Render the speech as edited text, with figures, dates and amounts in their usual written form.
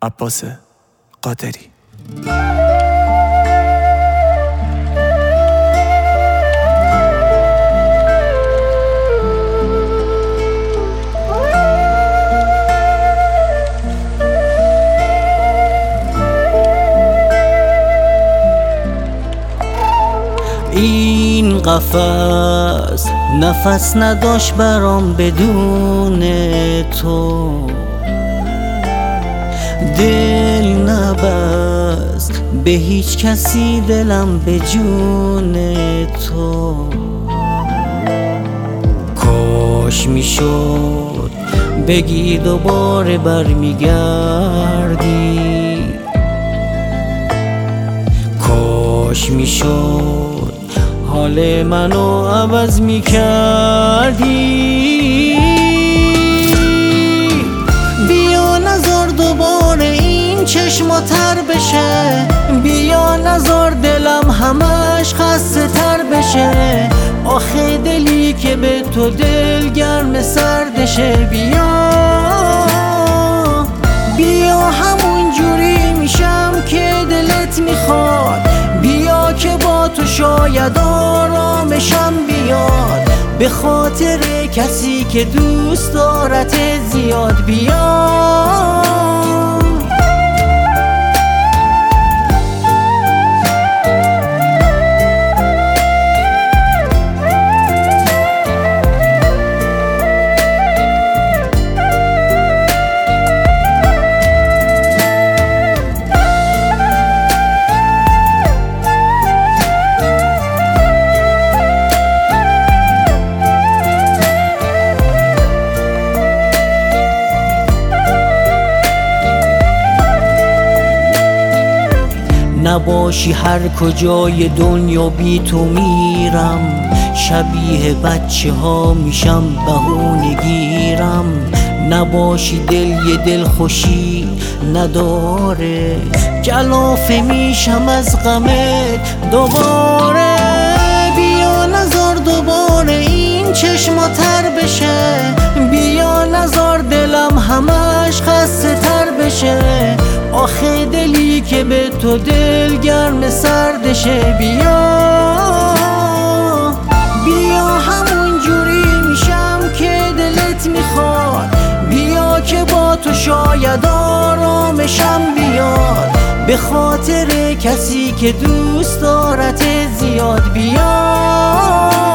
عباس قادری. این قفس نفس نداشت برام بدون تو، دل نبست به هیچ کسی دلم به جون تو. کاش میشد بگی دوباره برمیگردی، کاش میشد حال منو عوض میکردی. بیا نذار دوباره این چشما تر بشه، بیا نذار دلم همش خسته تر بشه. آخه دلی که به تو دل گرم سردشه. بیا همون جوری میشم که دلت میخواد، بیا که با تو شاید آرامشم بیاد. به خاطر کسی که دوست دارت زیاد بیا. نباشی هر کجای دنیا بی تو میرم، شبیه بچه ها میشم بهونه گیرم. نباشی دل یه دل خوشی نداره، کلافه میشم از غمت دوباره. بیا نذار دوباره این چشما تر بشه، بیا نذار دلم همش خسته تر بشه. آخه دلی که به تو دل گرم سردشه. بیا همون جوری میشم که دلت میخواد، بیا که با تو شاید آرامشم بیاد. به خاطر کسی که دوست دارت زیاد بیا.